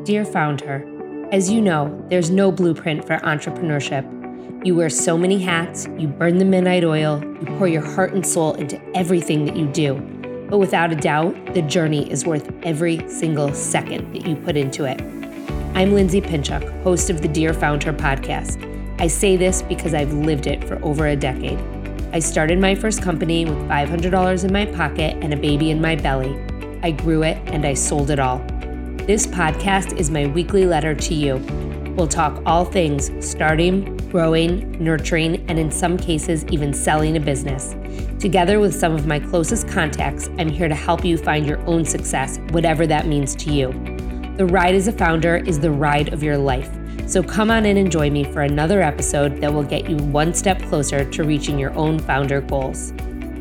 Dear founder, as you know, there's no blueprint for entrepreneurship. You wear so many hats, you burn the midnight oil, you pour your heart and soul into everything that you do. But without a doubt, the journey is worth every single second that you put into it. I'm Lindsay Pinchuk, host of the Dear Founder podcast. I say this because I've lived it for over a decade. I started my first company with $500 in my pocket and a baby in my belly. I grew it and I sold it all. This podcast is my weekly letter to you. We'll talk all things starting, growing, nurturing, and in some cases, even selling a business. Together with some of my closest contacts, I'm here to help you find your own success, whatever that means to you. The ride as a founder is the ride of your life. So come on in and join me for another episode that will get you one step closer to reaching your own founder goals.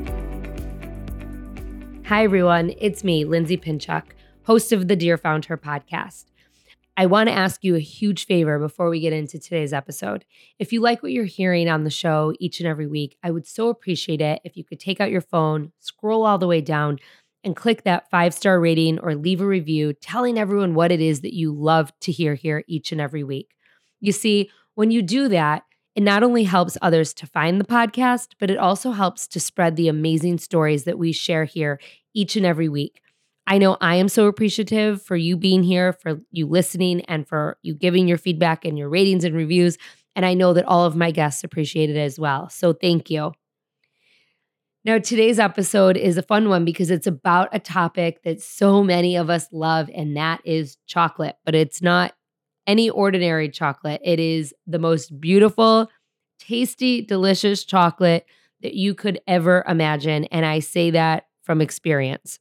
Hi, everyone. It's me, Lindsay Pinchuk, host of the Dear Founder podcast. I want to ask you a huge favor before we get into today's episode. If you like what you're hearing on the show each and every week, I would so appreciate it if you could take out your phone, scroll all the way down, and click that 5-star rating or leave a review telling everyone what it is that you love to hear here each and every week. You see, when you do that, it not only helps others to find the podcast, but it also helps to spread the amazing stories that we share here each and every week. I know I am so appreciative for you being here, for you listening, and for you giving your feedback and your ratings and reviews. And I know that all of my guests appreciate it as well. So thank you. Now, today's episode is a fun one because it's about a topic that so many of us love, and that is chocolate. But it's not any ordinary chocolate. It is the most beautiful, tasty, delicious chocolate that you could ever imagine. And I say that from experience.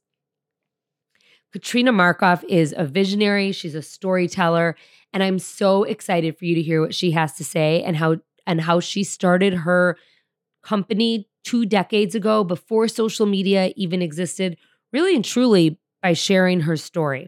Katrina Markoff is a visionary. She's a storyteller. And I'm so excited for you to hear what she has to say and how she started her company 2 decades ago before social media even existed, really and truly by sharing her story.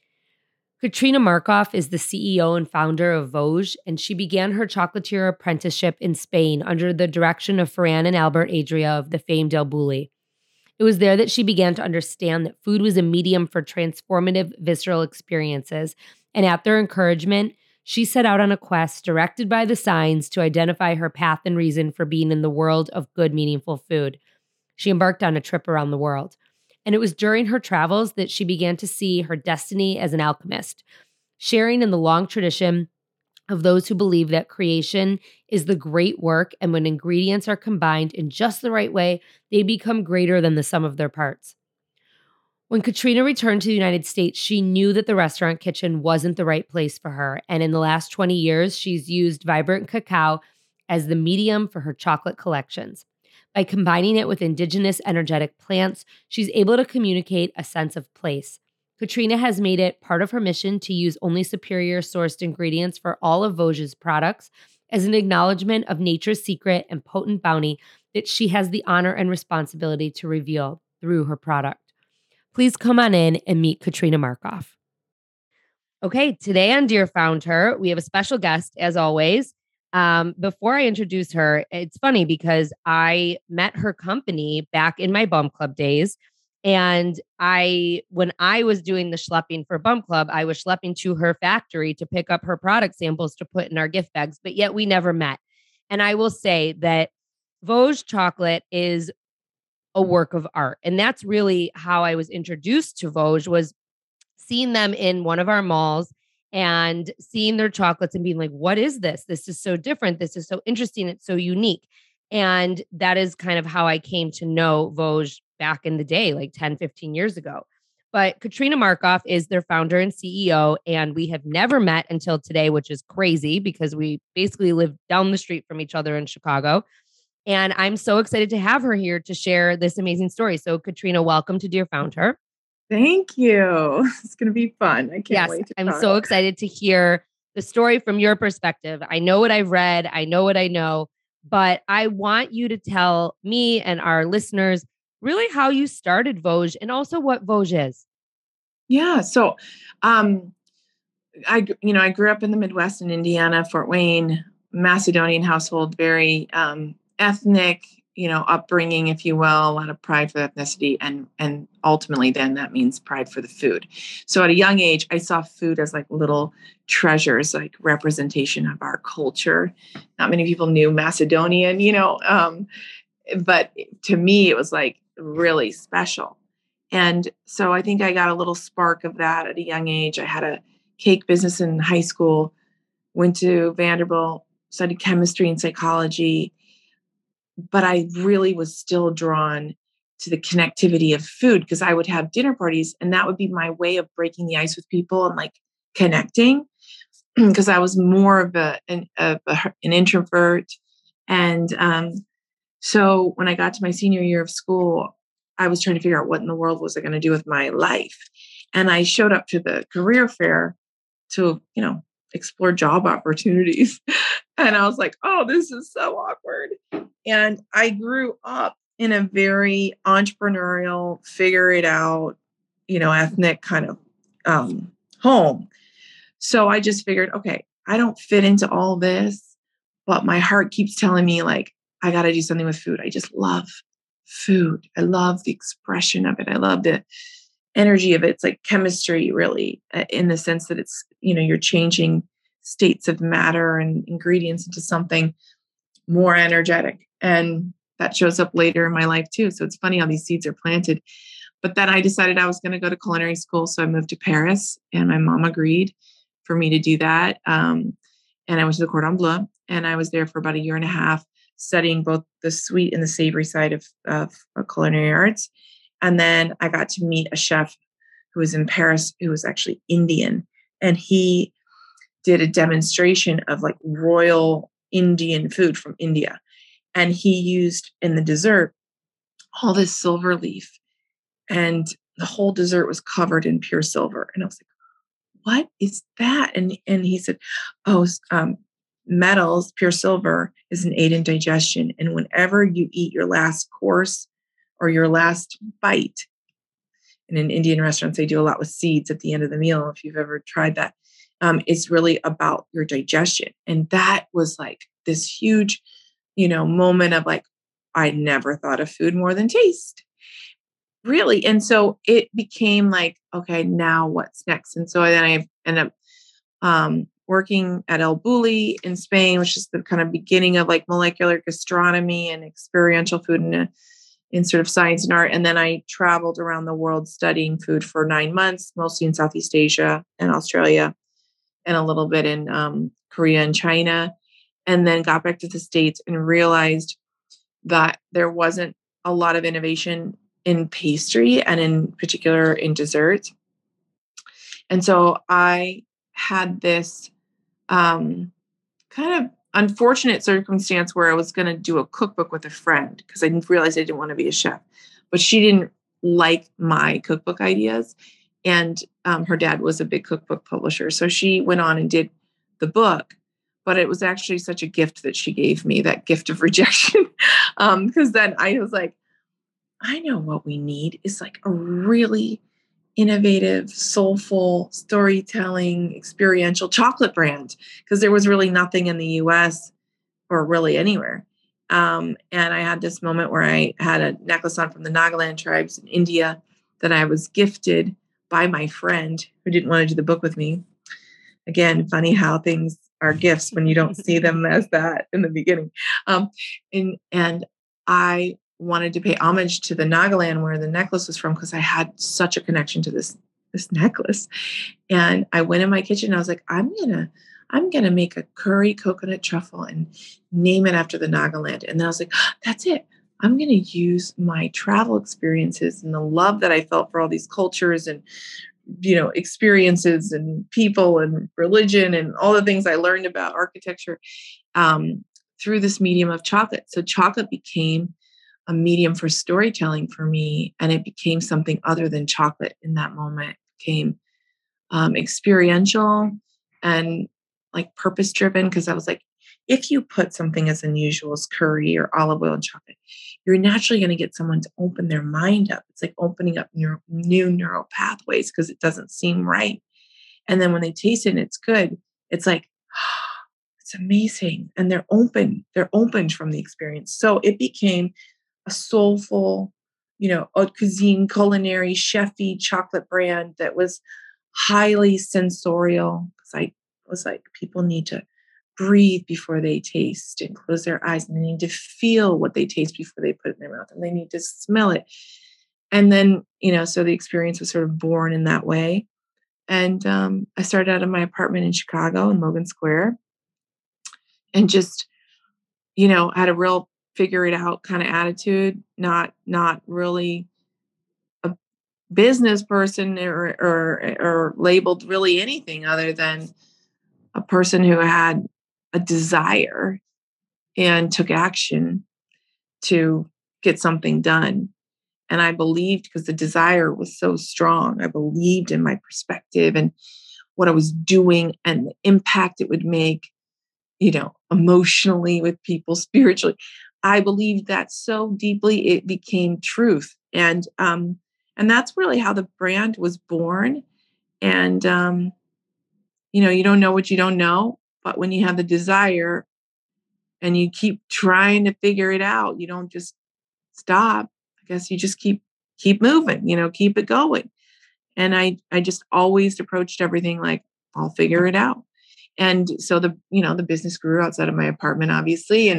Katrina Markoff is the CEO and founder of Vosges, and she began her chocolatier apprenticeship in Spain under the direction of Ferran and Albert Adria of the famed El Bulli. It was there that she began to understand that food was a medium for transformative visceral experiences, and at their encouragement, she set out on a quest directed by the signs to identify her path and reason for being in the world of good, meaningful food. She embarked on a trip around the world, and it was during her travels that she began to see her destiny as an alchemist, sharing in the long tradition of those who believe that creation is the great work, and when ingredients are combined in just the right way, they become greater than the sum of their parts. When Katrina returned to the United States, she knew that the restaurant kitchen wasn't the right place for her, and in the last 20 years, she's used vibrant cacao as the medium for her chocolate collections. By combining it with indigenous energetic plants, she's able to communicate a sense of place. Katrina has made it part of her mission to use only superior sourced ingredients for all of Vosges' products as an acknowledgement of nature's secret and potent bounty that she has the honor and responsibility to reveal through her product. Please come on in and meet Katrina Markoff. Okay, today on Dear Founder, we have a special guest as always. Before I introduce her, it's funny because I met her company back in my Bump Club days. And when I was doing the schlepping for Bump Club, I was schlepping to her factory to pick up her product samples to put in our gift bags, but yet we never met. And I will say that Vosges chocolate is a work of art. And that's really how I was introduced to Vosges, was seeing them in one of our malls and seeing their chocolates and being like, what is this? This is so different. This is so interesting. It's so unique. And that is kind of how I came to know Vosges back in the day, like 10, 15 years ago. But Katrina Markoff is their founder and CEO, and we have never met until today, which is crazy because we basically live down the street from each other in Chicago. And I'm so excited to have her here to share this amazing story. So Katrina, welcome to Dear Founder. Thank you. It's going to be fun. I can't wait. I'm so excited to hear the story from your perspective. I know what I've read. I know what I know, but I want you to tell me and our listeners really how you started Vosges and also what Vosges is. Yeah. So, I grew up in the Midwest in Indiana, Fort Wayne, Macedonian household, very ethnic, upbringing, if you will, a lot of pride for ethnicity, and ultimately then that means pride for the food. So at a young age, I saw food as like little treasures, like representation of our culture. Not many people knew Macedonian, but to me, it was like really special. And so I think I got a little spark of that at a young age. I had a cake business in high school, went to Vanderbilt, studied chemistry and psychology, but I really was still drawn to the connectivity of food because I would have dinner parties and that would be my way of breaking the ice with people and like connecting because I was more of an introvert. And so when I got to my senior year of school, I was trying to figure out what in the world was I going to do with my life. And I showed up to the career fair to, explore job opportunities. And I was like, oh, this is so awkward. And I grew up in a very entrepreneurial, figure it out, ethnic kind of home. So I just figured, okay, I don't fit into all this, but my heart keeps telling me like, I got to do something with food. I just love food. I love the expression of it. I love the energy of it. It's like chemistry, really, in the sense that it's, you're changing states of matter and ingredients into something more energetic. And that shows up later in my life too. So it's funny how these seeds are planted. But then I decided I was going to go to culinary school. So I moved to Paris and my mom agreed for me to do that. And I went to the Cordon Bleu and I was there for about a year and a half studying both the sweet and the savory side of culinary arts. And then I got to meet a chef who was in Paris, who was actually Indian. And he did a demonstration of like royal Indian food from India. And he used in the dessert all this silver leaf. And the whole dessert was covered in pure silver. And I was like, what is that? And he said, metals, pure silver is an aid in digestion. And whenever you eat your last course or your last bite, and in Indian restaurants, they do a lot with seeds at the end of the meal. If you've ever tried that, it's really about your digestion. And that was like this huge, moment of like, I never thought of food more than taste. Really. And so it became like, okay, now what's next? And so then I ended up working at El Bulli in Spain, which is the kind of beginning of like molecular gastronomy and experiential food in sort of science and art. And then I traveled around the world studying food for 9 months, mostly in Southeast Asia and Australia, and a little bit in Korea and China. And then got back to the States and realized that there wasn't a lot of innovation in pastry and in particular in desserts. And so I had this kind of unfortunate circumstance where I was going to do a cookbook with a friend because I didn't realize I didn't want to be a chef, but she didn't like my cookbook ideas. And her dad was a big cookbook publisher. So she went on and did the book, but it was actually such a gift that she gave me, that gift of rejection. Because then I was like, I know what we need is like a really innovative, soulful, storytelling, experiential chocolate brand, because there was really nothing in the US or really anywhere. And I had this moment where I had a necklace on from the Nagaland tribes in India that I was gifted by my friend who didn't want to do the book with me. Again, funny how things are gifts when you don't see them as that in the beginning. And I wanted to pay homage to the Nagaland where the necklace was from because I had such a connection to this necklace. And I went in my kitchen and I was like, I'm gonna make a curry coconut truffle and name it after the Nagaland. And then I was like, that's it. I'm gonna use my travel experiences and the love that I felt for all these cultures and experiences and people and religion and all the things I learned about architecture through this medium of chocolate. So chocolate became a medium for storytelling for me, and it became something other than chocolate in that moment. It became experiential and like purpose driven, because I was like, if you put something as unusual as curry or olive oil and chocolate, you're naturally going to get someone to open their mind up. It's like opening up new neural pathways because it doesn't seem right. And then when they taste it and it's good, it's like, it's amazing. And they're opened from the experience. So it became a soulful, haute cuisine, culinary, chefy chocolate brand that was highly sensorial. Because I was like, people need to breathe before they taste and close their eyes, and they need to feel what they taste before they put it in their mouth, and they need to smell it. And then, so the experience was sort of born in that way. And I started out in my apartment in Chicago in Logan Square, and just, had a real figure it out kind of attitude, not really a business person or labeled really anything other than a person who had a desire and took action to get something done. And I believed, because the desire was so strong, I believed in my perspective and what I was doing and the impact it would make, emotionally with people, spiritually. I believed that so deeply it became truth. And that's really how the brand was born. And you don't know what you don't know, but when you have the desire and you keep trying to figure it out, you don't just stop. I guess you just keep moving, keep it going. And I just always approached everything like, I'll figure it out. And so the business grew outside of my apartment, obviously,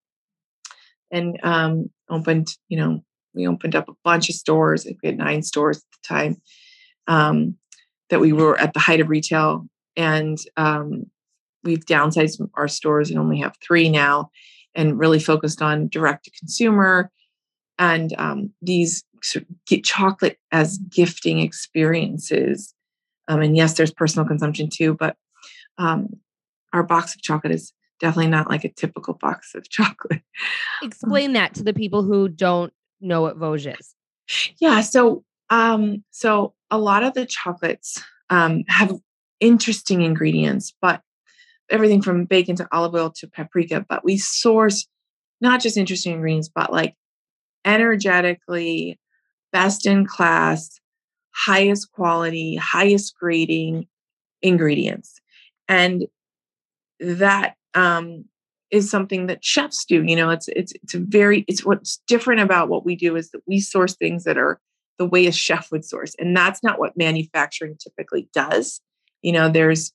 and opened, we opened up a bunch of stores. We had 9 stores at the time, that we were at the height of retail. And we've downsized our stores and only have 3 now, and really focused on direct to consumer and these sort of get chocolate as gifting experiences. And yes, there's personal consumption too, but our box of chocolate is definitely not like a typical box of chocolate. Explain that to the people who don't know what Vosges is. Yeah. So a lot of the chocolates have interesting ingredients, but everything from bacon to olive oil to paprika. But we source not just interesting ingredients, but like energetically best in class, highest quality, highest grading ingredients. And that is something that chefs do. It's what's different about what we do is that we source things that are the way a chef would source. And that's not what manufacturing typically does. There's,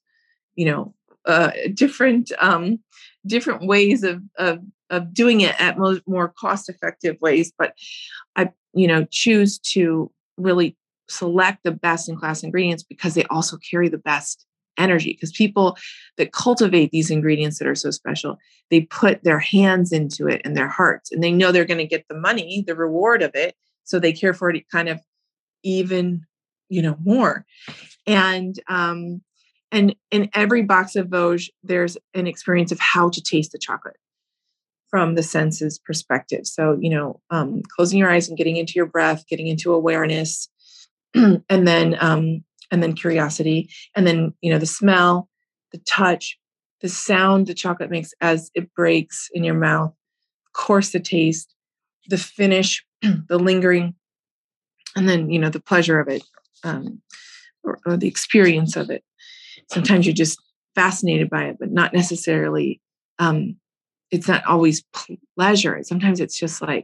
different ways of doing it at more cost effective ways. But I, choose to really select the best in class ingredients because they also carry the best energy. Because people that cultivate these ingredients that are so special, they put their hands into it and their hearts, and they know they're going to get the money, the reward of it. So they care for it kind of even, more. And in every box of Vosges, there's an experience of how to taste the chocolate from the senses perspective. So, closing your eyes and getting into your breath, getting into awareness, and then curiosity, and then, the smell, the touch, the sound the chocolate makes as it breaks in your mouth, of course, the taste, the finish, the lingering, and then, the pleasure of it, or the experience of it. Sometimes you're just fascinated by it, but not necessarily, it's not always pleasure. Sometimes it's just like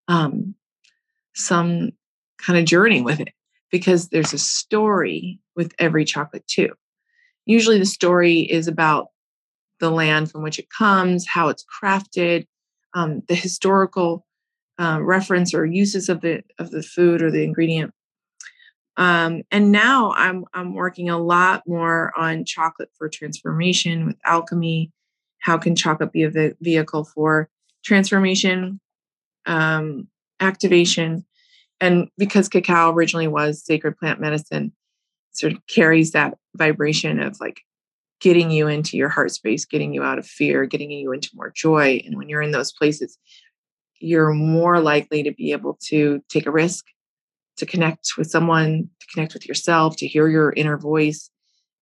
some kind of journey with it, because there's a story with every chocolate too. Usually the story is about the land from which it comes, how it's crafted, the historical reference or uses of the food or the ingredient. And now I'm working a lot more on chocolate for transformation with alchemy. How can chocolate be a vehicle for transformation, activation? And because cacao originally was sacred plant medicine, sort of carries that vibration of like getting you into your heart space, getting you out of fear, getting you into more joy. And when you're in those places, you're more likely to be able to take a risk, to connect with someone, to connect with yourself, to hear your inner voice.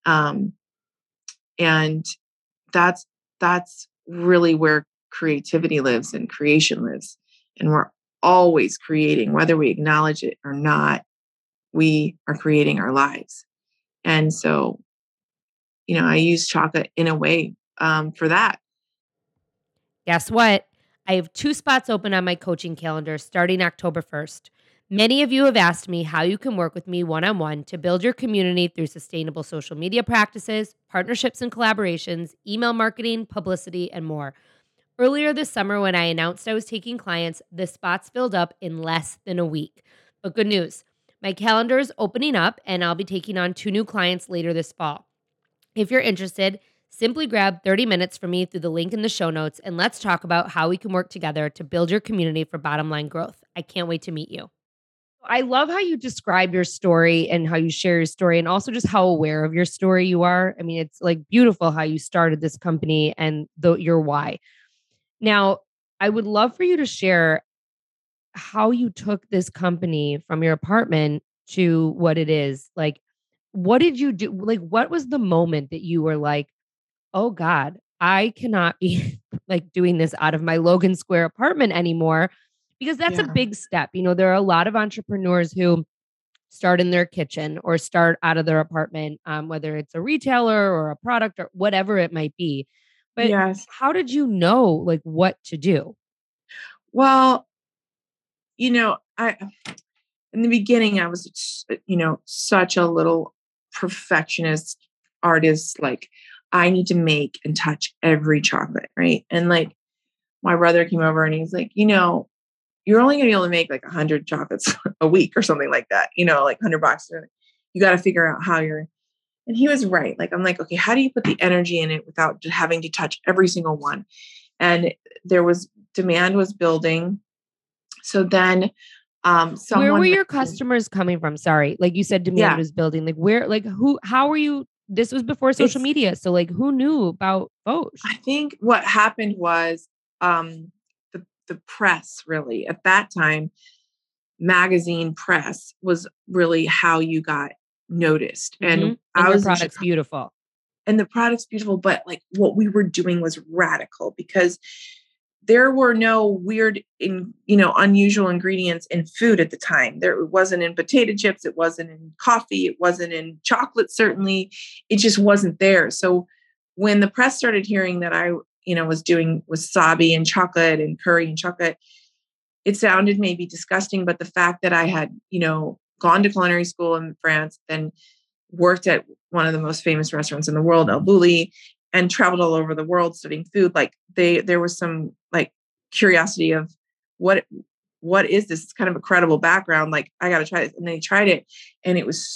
And that's really where creativity lives and creation lives. And we're always creating, whether we acknowledge it or not, we are creating our lives. And so, I use chocolate in a way for that. Guess what? I have 2 spots open on my coaching calendar starting October 1st. Many of you have asked me how you can work with me one-on-one to build your community through sustainable social media practices, partnerships and collaborations, email marketing, publicity, and more. Earlier this summer, when I announced I was taking clients, the spots filled up in less than a week. But good news, my calendar is opening up and I'll be taking on 2 new clients later this fall. If you're interested, simply grab 30 minutes from me through the link in the show notes and let's talk about how we can work together to build your community for bottom line growth. I can't wait to meet you. I love how you describe your story and how you share your story and also just how aware of your story you are. I mean, it's like beautiful how you started this company and your why. Now, I would love for you to share how you took this company from your apartment to what it is. Like, what did you do? Like, what was the moment that you were like, oh God, I cannot be like doing this out of my Logan Square apartment anymore? Because that's a Yeah. big step. You know, there are a lot of entrepreneurs who start in their kitchen or start out of their apartment, whether it's a retailer or a product or whatever it might be. But Yes. how did you know like what to do? Well, I in the beginning I was, such a little perfectionist artist. Like I need to make and touch every chocolate, right? And like my brother came over and he's like, you're only gonna be able to make like 100 chocolates a week or something like that. Like 100 bucks. You got to figure out how you're. And he was right. Like I'm like, okay, how do you put the energy in it without just having to touch every single one? And demand was building. So then Where were someone your mentioned, customers coming from? Sorry. Like you said, demand yeah, was building. Like where, like who, how were you? This was before social it's, media. So like who knew about I Foch? think what happened was the press really at that time, magazine press was really how you got noticed. And And I your was in product's Chicago beautiful. and the product's beautiful, but like what we were doing was radical because there were no weird unusual ingredients in food at the time. There it wasn't in potato chips, it wasn't in coffee, it wasn't in chocolate, certainly. It just wasn't there. So when the press started hearing that I, was doing wasabi and chocolate and curry and chocolate, it sounded maybe disgusting, but the fact that I had, gone to culinary school in France, then worked at one of the most famous restaurants in the world, El Bulli, and traveled all over the world studying food. Like there was some like curiosity of what what is this? It's kind of a credible background. Like I got to try this, and they tried it, and it was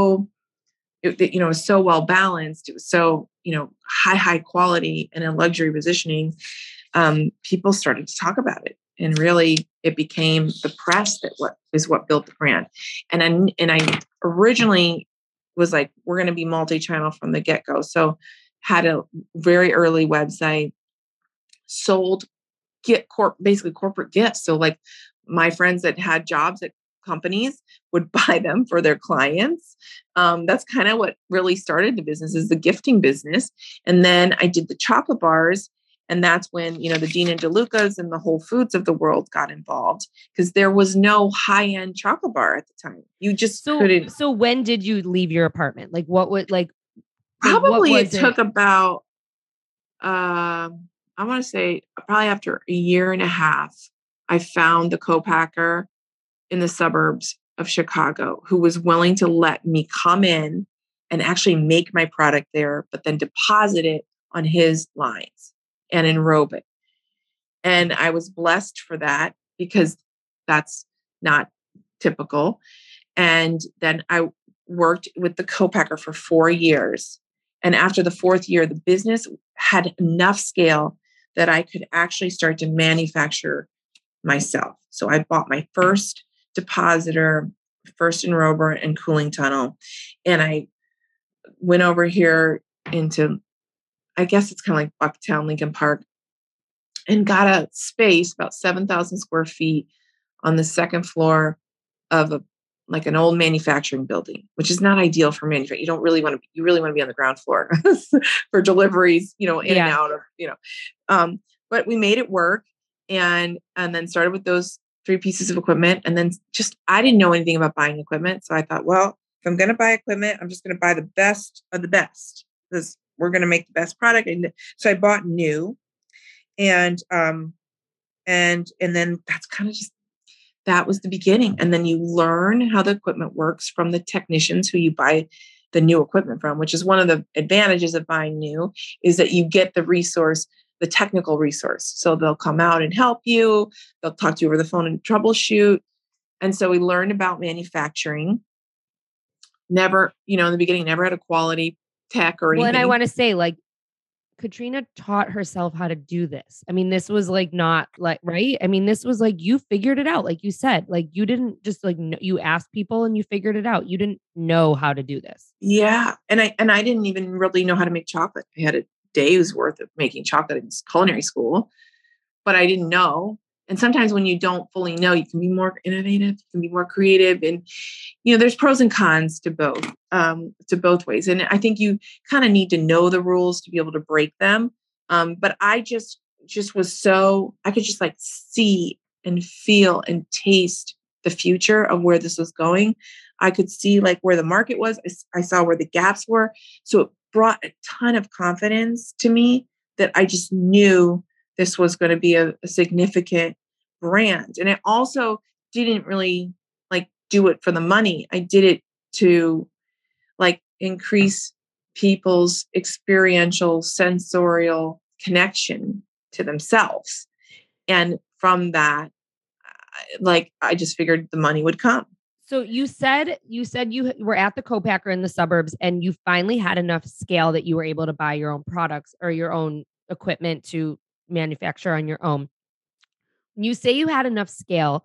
it was so well balanced. It was so high quality and a luxury positioning. People started to talk about it, and really it became the press what built the brand. And I originally was like, we're going to be multi-channel from the get-go. So had a very early website, sold basically corporate gifts. So like my friends that had jobs at companies would buy them for their clients. That's kind of what really started the business, is the gifting business. And then I did the chocolate bars. And that's when, the Dean and DeLucas and the Whole Foods of the world got involved, because there was no high-end chocolate bar at the time. You just couldn't. So when did you leave your apartment? Like what would what Probably it was took it? about, I want to say probably after a year and a half, I found the co-packer in the suburbs of Chicago who was willing to let me come in and actually make my product there, but then deposit it on his lines and enrobe it. And I was blessed for that because that's not typical. And then I worked with the co-packer for 4 years. And after the fourth year, the business had enough scale that I could actually start to manufacture myself. So I bought my first depositor, first enrober, and cooling tunnel. And I went over here into, I guess it's kind of like Bucktown, Lincoln Park, and got a space about 7,000 square feet on the second floor of like an old manufacturing building, which is not ideal for manufacturing. You really want to be on the ground floor for deliveries, in and Yeah. out of, but we made it work, and then started with those 3 pieces of equipment. And then I didn't know anything about buying equipment. So I thought, well, if I'm going to buy equipment, I'm just going to buy the best of the best, because we're going to make the best product. And so I bought new, and And then that's kind of just, that was the beginning. And then you learn how the equipment works from the technicians who you buy the new equipment from, which is one of the advantages of buying new, is that you get the resource, the technical resource. So they'll come out and help you. They'll talk to you over the phone and troubleshoot. And so we learned about manufacturing. Never, in the beginning, never had a quality tech or Well, and I anything. want to say, like, Katrina taught herself how to do this. I mean, this was like not like, right? I mean, this was like you figured it out. Like you said, like you didn't just like you asked people and you figured it out. You didn't know how to do this. Yeah. And I didn't even really know how to make chocolate. I had a day's worth of making chocolate in culinary school, but I didn't know. And sometimes when you don't fully know, you can be more innovative, you can be more creative. And, there's pros and cons to both ways. And I think you kind of need to know the rules to be able to break them. But I just was I could just like see and feel and taste the future of where this was going. I could see like where the market was. I saw where the gaps were. So it brought a ton of confidence to me that I just knew this was going to be a significant brand. And I also didn't really like do it for the money. I did it to like increase people's experiential, sensorial connection to themselves. And from that, like I just figured the money would come. So you said you were at the co-packer in the suburbs and you finally had enough scale that you were able to buy your own products or your own equipment to manufacture on your own. When you say you had enough scale,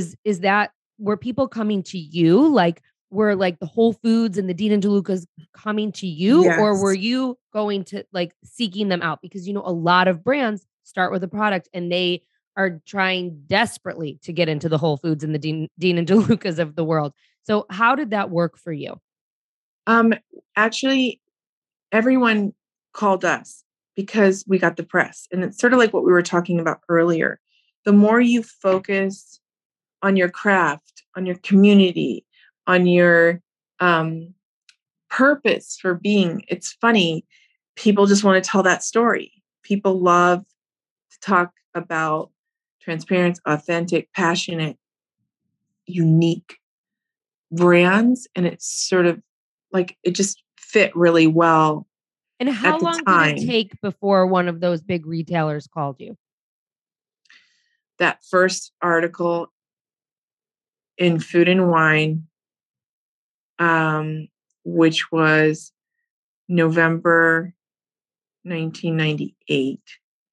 were people coming to you? Like were like the Whole Foods and the Dean and DeLucas coming to you, or were Yes. you going to like seeking them out? Because a lot of brands start with a product and they are trying desperately to get into the Whole Foods and the Dean and DeLucas of the world. So how did that work for you? Um, Actually, everyone called us because we got the press. And it's sort of like what we were talking about earlier. The more you focus on your craft, on your community, on your purpose for being, it's funny. People just want to tell that story. People love to talk about transparent, authentic, passionate, unique brands. And it's sort of like it just fit really well And at how the long did it time. take before one of those big retailers called you? That first article in Food and Wine, um, which was November 1998.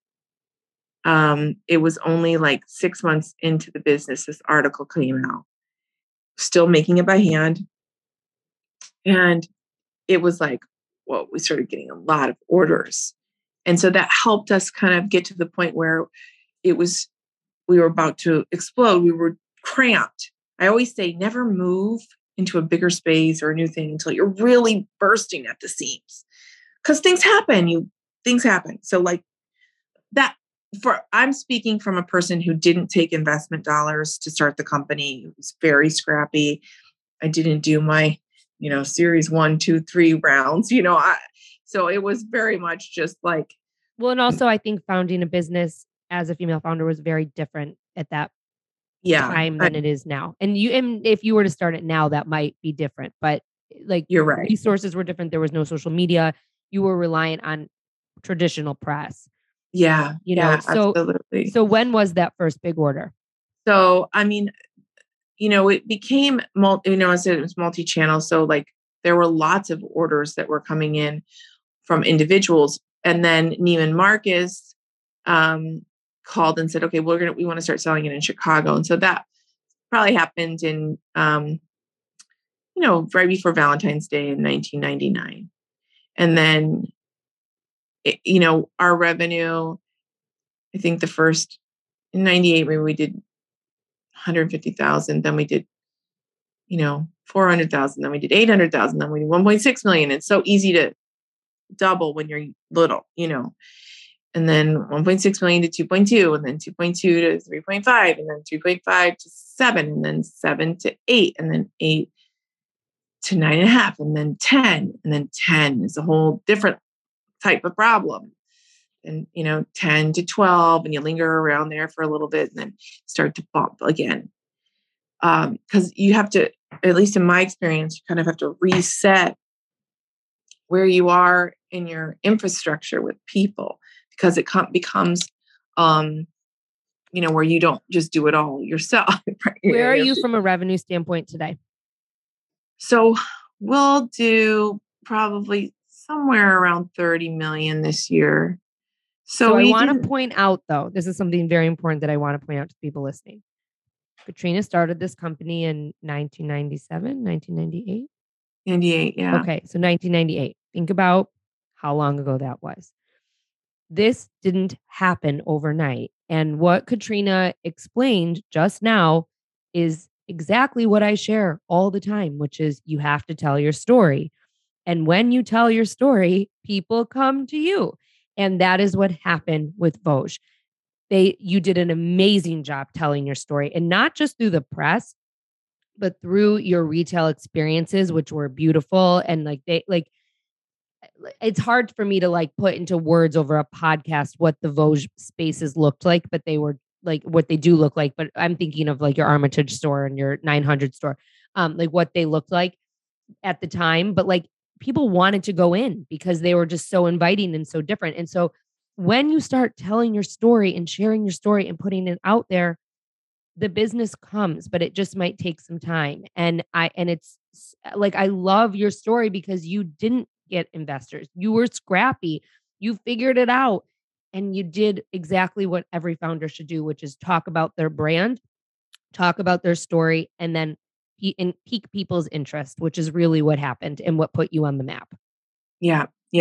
It was only like 6 months into the business, this article came out. Still making it by hand. And it was like, well, we started getting a lot of orders. And so that helped us kind of get to the point where we were about to explode. We were cramped. I always say never move into a bigger space or a new thing until you're really bursting at the seams. Because things happen. So like that I'm speaking from a person who didn't take investment dollars to start the company. It was very scrappy. I didn't do my, series 1, 2, 3 rounds, so it was very much just like, Well, and also I think founding a business as a female founder was very different at that yeah, time than it is now. And if you were to start it now, that might be different. But like you're right. resources were different. There was no social media. You were reliant on traditional press. Yeah, yeah, So absolutely. so when was that first big order? So, I mean, it became I said it was multi-channel. So like there were lots of orders that were coming in from individuals. And then Neiman Marcus called and said, okay, we want to start selling it in Chicago. And so that probably happened in, right before Valentine's Day in 1999. And then, our revenue, I think the first in 98, maybe we did 150,000. Then we did, 400,000. Then we did 800,000. Then we did 1.6 million. It's so easy to double when you're little, and then 1.6 million to 2.2, and then 2.2 to 3.5, and then 3.5 to 7, and then 7 to 8, and then 8 to 9.5, and then 10, and then 10 is a whole different type of problem. and 10 to 12, and you linger around there for a little bit and then start to bump again. Because you have to, at least in my experience, you kind of have to reset where you are in your infrastructure with people, because it becomes where you don't just do it all yourself. Where are you from a revenue standpoint today? So we'll do probably somewhere around 30 million this year. So I want to point out, though, this is something very important that I want to point out to people listening. Katrina started this company in 1997, 1998? 98, yeah. Okay, so 1998. Think about how long ago that was. This didn't happen overnight. And what Katrina explained just now is exactly what I share all the time, which is you have to tell your story. And when you tell your story, people come to you. And that is what happened with Vosges. You did an amazing job telling your story, and not just through the press, but through your retail experiences, which were beautiful. And it's hard for me to put into words over a podcast what the Vosges spaces looked like, but they were like what they do look like. But I'm thinking of your Armitage store and your 900 store, what they looked like at the time. But people wanted to go in because they were just so inviting and so different. And so when you start telling your story and sharing your story and putting it out there, the business comes, but it just might take some time. And it's I love your story because you didn't get investors. You were scrappy. You figured it out, and you did exactly what every founder should do, which is talk about their brand, talk about their story, and then pique people's interest, which is really what happened and what put you on the map. Yeah.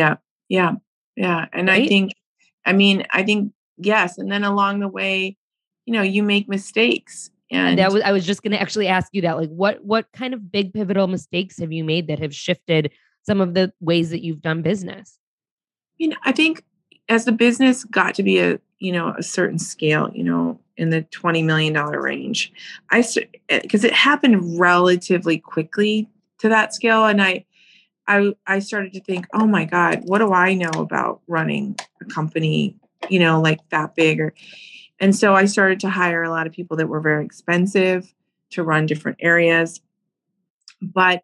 And right? I think yes. And then along the way, you make mistakes. And I was just going to actually ask you that. What kind of big pivotal mistakes have you made that have shifted some of the ways that you've done business? I think as the business got to be a certain scale, in the $20 million range, because it happened relatively quickly to that scale. And I started to think, oh my God, what do I know about running a company, that big? And so I started to hire a lot of people that were very expensive to run different areas. But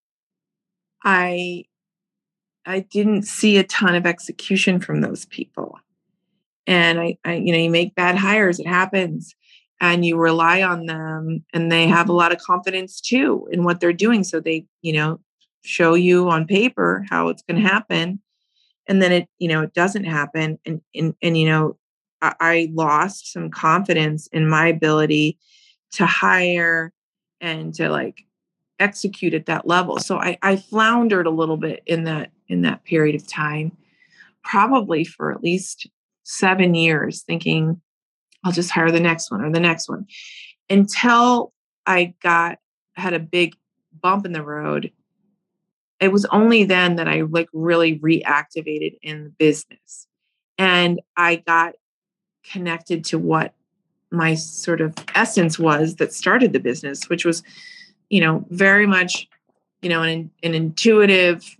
I didn't see a ton of execution from those people. And you make bad hires, it happens. And you rely on them, and they have a lot of confidence too in what they're doing. So they, show you on paper how it's going to happen. And then it doesn't happen. And I lost some confidence in my ability to hire and to execute at that level. So I floundered a little bit in that period of time, probably for at least 7 years, thinking I'll just hire the next one or the next one, until I had a big bump in the road. It was only then that I really reactivated in the business, and I got connected to what my sort of essence was that started the business, which was, very much, an intuitive,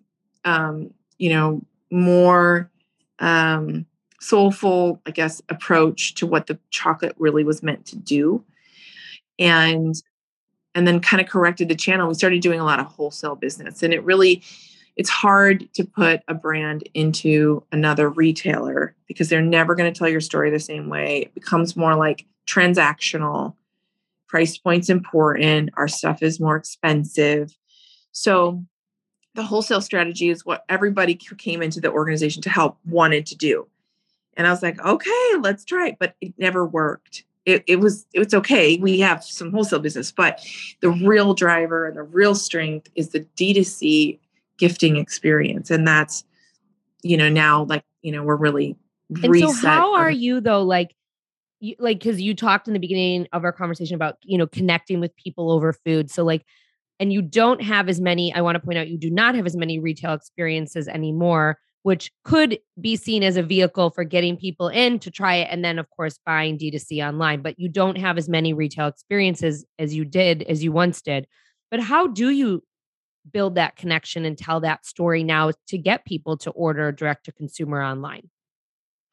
more soulful, I guess, approach to what the chocolate really was meant to do. And then kind of corrected the channel. We started doing a lot of wholesale business, and it's hard to put a brand into another retailer because they're never going to tell your story the same way. It becomes more like transactional. Price point's important. Our stuff is more expensive. So the wholesale strategy is what everybody who came into the organization to help wanted to do. And I was like, okay, let's try it. But it never worked. It's okay. We have some wholesale business, but the real driver and the real strength is the D2C gifting experience. And that's, now we're really reset. And so how are you though? Because you talked in the beginning of our conversation about, connecting with people over food. So and you don't have as many, I want to point out, you do not have as many retail experiences anymore, which could be seen as a vehicle for getting people in to try it. And then of course, buying D2C online, but you don't have as many retail experiences as you once did. But how do you build that connection and tell that story now to get people to order direct to consumer online?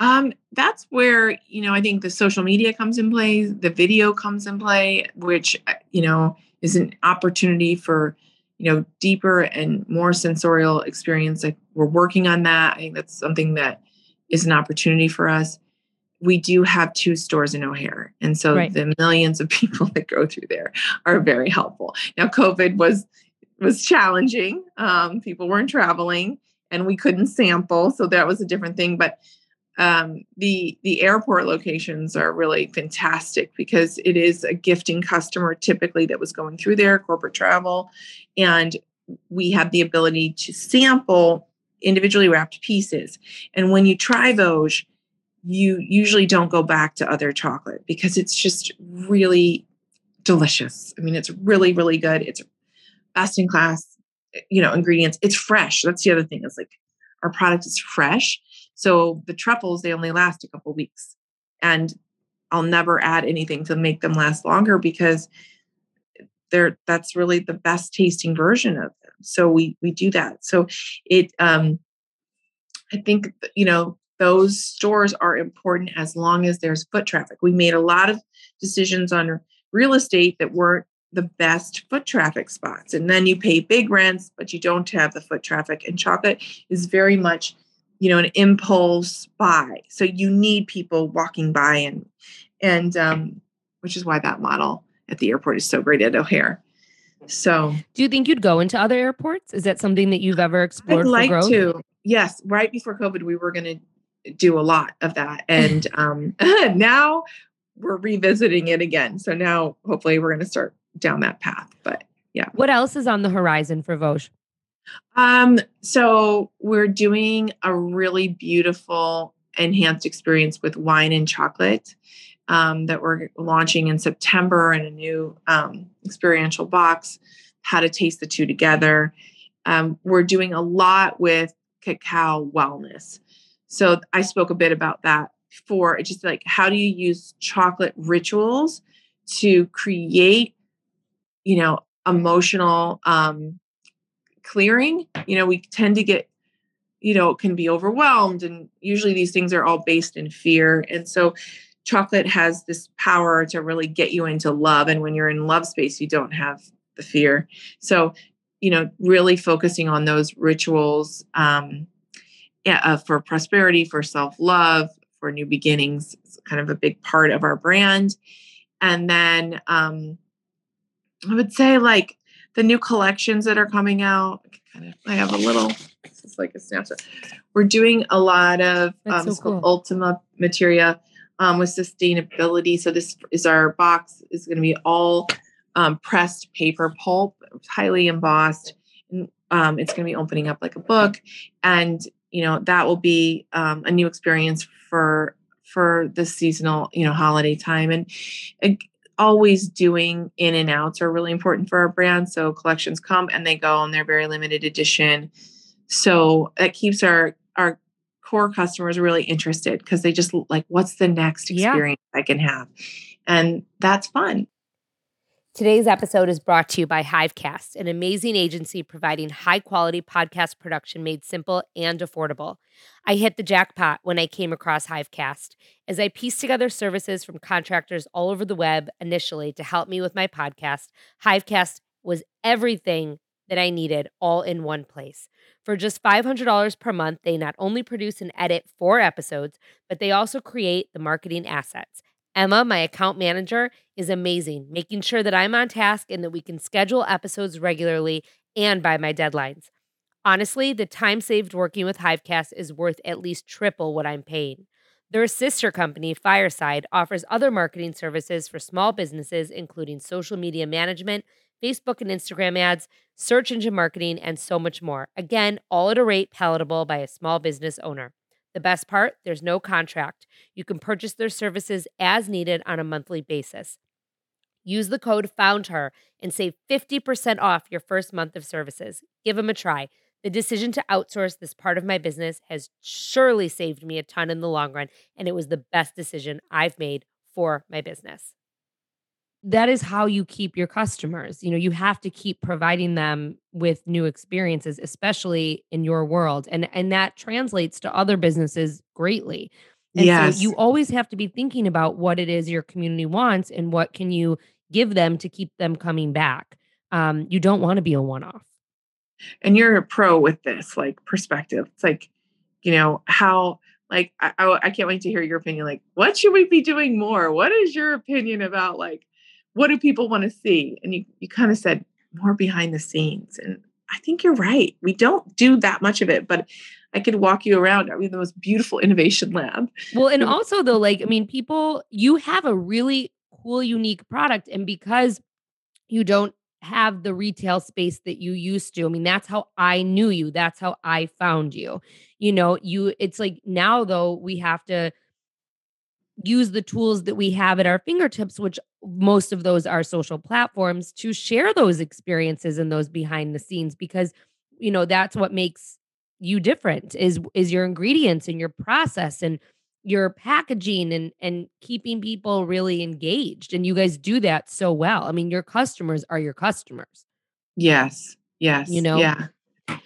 That's where, I think the social media comes in play, the video comes in play, which, is an opportunity for, deeper and more sensorial experience. Like we're working on that. I think that's something that is an opportunity for us. We do have 2 stores in O'Hare. And so Right. the millions of people that go through there are very helpful. Now, COVID was challenging. People weren't traveling and we couldn't sample. So that was a different thing. But the airport locations are really fantastic because it is a gifting customer typically that was going through there, corporate travel, and we have the ability to sample individually wrapped pieces. And when you try those, you usually don't go back to other chocolate because it's just really delicious. I mean, it's really, really good. It's best in class, ingredients. It's fresh. That's the other thing. Is like our product is fresh. So the truffles, they only last a couple weeks. And I'll never add anything to make them last longer because that's really the best tasting version of them. So we do that. So it I think, those stores are important as long as there's foot traffic. We made a lot of decisions on real estate that weren't the best foot traffic spots. And then you pay big rents, but you don't have the foot traffic. And chocolate is very much, an impulse buy. So you need people walking by and which is why that model at the airport is so great at O'Hare. So Do you think you'd go into other airports? Is that something that you've ever I'd explored for like growth? to. Yes, right before COVID, we were going to do a lot of that, and now we're revisiting it again. So now, hopefully, we're going to start down that path. But yeah. What else is on the horizon for Vosges? So we're doing a really beautiful enhanced experience with wine and chocolate that we're launching in September in a new experiential box. How to taste the two together. We're doing a lot with cacao wellness. So I spoke a bit about that before. It's just like, how do you use chocolate rituals to create, emotional clearing? We tend to get, can be overwhelmed. And usually these things are all based in fear. And so chocolate has this power to really get you into love. And when you're in love space, you don't have the fear. So, really focusing on those rituals for prosperity, for self-love, for new beginnings is kind of a big part of our brand. And then I would say like the new collections that are coming out, I have this is like a snapshot. We're doing a lot of That's so cool. Ultima Materia with sustainability. So this is our box is going to be all pressed paper pulp, highly embossed. And, it's going to be opening up like a book. And, that will be a new experience for the seasonal, holiday time. And always doing in and outs are really important for our brand. So collections come and they go and they're very limited edition. So that keeps our core customers really interested because they just like, what's the next experience I can have? And that's fun. Today's episode is brought to you by Hivecast, an amazing agency providing high-quality podcast production made simple and affordable. I hit the jackpot when I came across Hivecast, as I pieced together services from contractors all over the web initially to help me with my podcast. Hivecast was everything that I needed all in one place. For just $500 per month, they not only produce and edit 4 episodes, but they also create the marketing assets. Emma, my account manager, is amazing, making sure that I'm on task and that we can schedule episodes regularly and by my deadlines. Honestly, the time saved working with Hivecast is worth at least triple what I'm paying. Their sister company, Fireside, offers other marketing services for small businesses, including social media management, Facebook and Instagram ads, search engine marketing, and so much more. Again, all at a rate palatable by a small business owner. The best part, there's no contract. You can purchase their services as needed on a monthly basis. Use the code FOUNDHER and save 50% off your first month of services. Give them a try. The decision to outsource this part of my business has surely saved me a ton in the long run, and it was the best decision I've made for my business. That is how you keep your customers. You have to keep providing them with new experiences, especially in your world. And that translates to other businesses greatly. And so Yes. you always have to be thinking about what it is your community wants and what can you give them to keep them coming back. You don't want to be a one-off. And you're a pro with this, like, perspective. It's like, how, like, I can't wait to hear your opinion. Like, what should we be doing more? What is your opinion about, like, what do people want to see? And you kind of said more behind the scenes. And I think you're right. We don't do that much of it, but I could walk you around. I mean, the most beautiful innovation lab. Well, and also though, like, I mean, you have a really cool, unique product. And because you don't have the retail space that you used to, I mean, that's how I knew you. That's how I found you. It's like now though, we have to use the tools that we have at our fingertips, which most of those are social platforms, to share those experiences and those behind the scenes because that's what makes you different is your ingredients and your process and your packaging and keeping people really engaged. And you guys do that so well. I mean, your customers are your customers, Yes. you Yes. know? Yeah.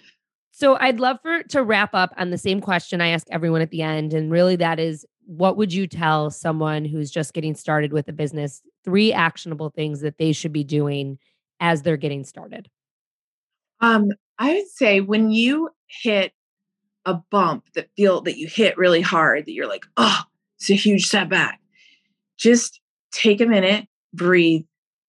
So I'd love to wrap up on the same question I ask everyone at the end. And really that is, what would you tell someone who's just getting started with a business? 3 actionable things that they should be doing as they're getting started. Um, I would say when you hit a bump that you hit really hard, that you're like, oh, it's a huge setback. Just take a minute, breathe,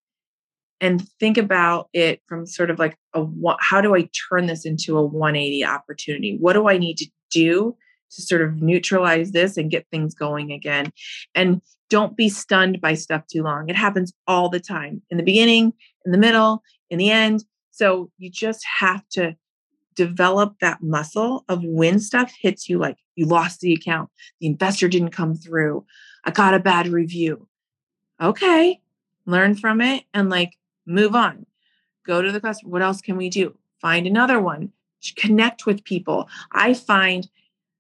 and think about it from sort of like how do I turn this into a 180 opportunity? What do I need to do to sort of neutralize this and get things going again? And don't be stunned by stuff too long. It happens all the time, in the beginning, in the middle, in the end. So you just have to develop that muscle of when stuff hits you, like you lost the account, the investor didn't come through, I got a bad review. Okay, learn from it and like move on. Go to the customer. What else can we do? Find another one. Connect with people. I find,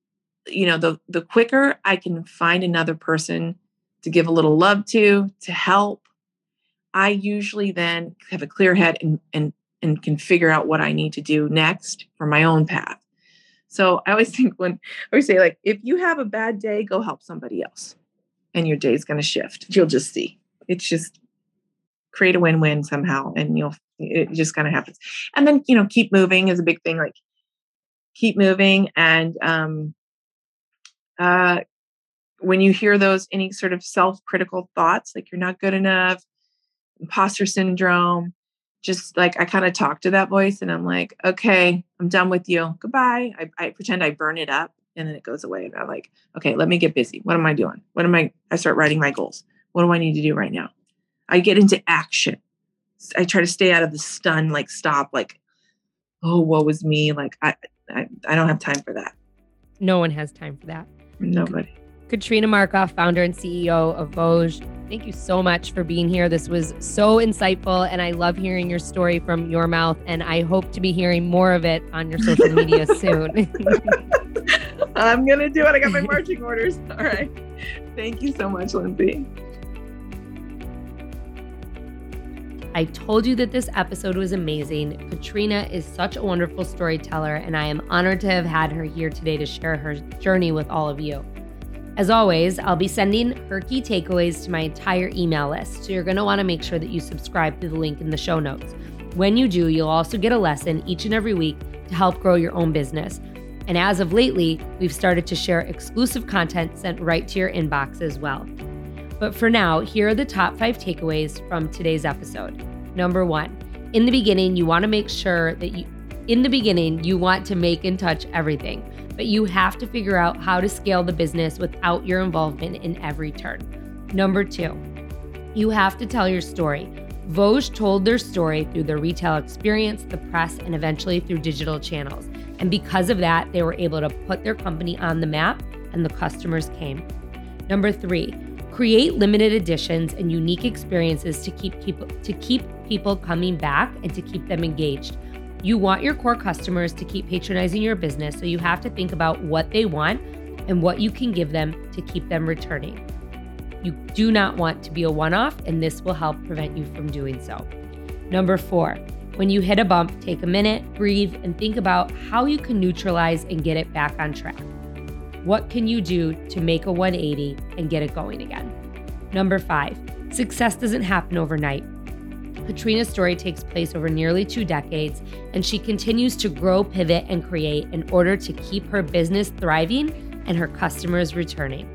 the quicker I can find another person to give a little love to help, I usually then have a clear head and can figure out what I need to do next for my own path. So I always think I always say, like, if you have a bad day, go help somebody else and your day is going to shift. You'll just see. It's just create a win-win somehow and it just kind of happens. And then, keep moving is a big thing. Like keep moving. And when you hear any sort of self-critical thoughts, like you're not good enough, imposter syndrome, just like I kind of talk to that voice and I'm like, okay, I'm done with you. Goodbye. I pretend I burn it up and then it goes away. And I'm like, okay, let me get busy. What am I doing? I start writing my goals. What do I need to do right now? I get into action. I try to stay out of the stun, like stop, like, oh, woe is me. Like I don't have time for that. No one has time for that. Nobody. Katrina Markoff, founder and CEO of Vosges. Thank you so much for being here. This was so insightful, and I love hearing your story from your mouth, and I hope to be hearing more of it on your social media soon. I'm going to do it. I got my marching orders. All right. Thank you so much, Lindsay. I told you that this episode was amazing. Katrina is such a wonderful storyteller, and I am honored to have had her here today to share her journey with all of you. As always, I'll be sending her key takeaways to my entire email list, so you're going to want to make sure that you subscribe to the link in the show notes. When you do, you'll also get a lesson each and every week to help grow your own business. And as of lately, we've started to share exclusive content sent right to your inbox as well. But for now, here are the top 5 takeaways from today's episode. Number 1, in the beginning, you want to make sure that you want to make and touch everything, but you have to figure out how to scale the business without your involvement in every turn. Number 2, you have to tell your story. Vosges told their story through their retail experience, the press, and eventually through digital channels. And because of that, they were able to put their company on the map and the customers came. Number 3, create limited editions and unique experiences to keep people coming back and to keep them engaged. You want your core customers to keep patronizing your business, so you have to think about what they want and what you can give them to keep them returning. You do not want to be a one-off, and this will help prevent you from doing so. Number 4, when you hit a bump, take a minute, breathe, and think about how you can neutralize and get it back on track. What can you do to make a 180 and get it going again? Number 5, success doesn't happen overnight. Katrina's story takes place over nearly 2 decades, and she continues to grow, pivot, and create in order to keep her business thriving and her customers returning.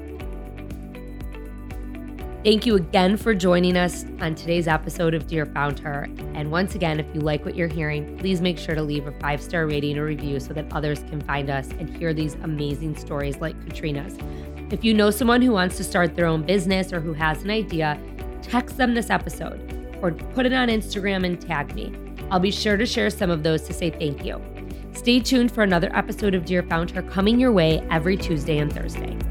Thank you again for joining us on today's episode of Dear Found Her. And once again, if you like what you're hearing, please make sure to leave a 5-star rating or review so that others can find us and hear these amazing stories like Katrina's. If you know someone who wants to start their own business or who has an idea, text them this episode or put it on Instagram and tag me. I'll be sure to share some of those to say thank you. Stay tuned for another episode of Dear Found Her coming your way every Tuesday and Thursday.